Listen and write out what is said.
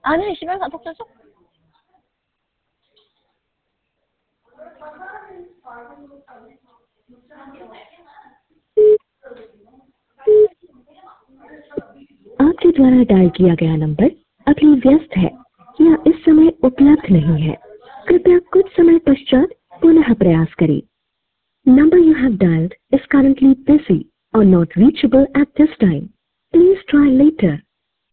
아니, 시발 사톡 줘. आपके द्वारा डायल किया गया नंबर अभी व्यस्त है या इस समय उपलब्ध नहीं है। कृपया कुछ समय पश्चात पुनः प्रयास करें। Number you have dialed is currently busy or not reachable at this time. Please try later.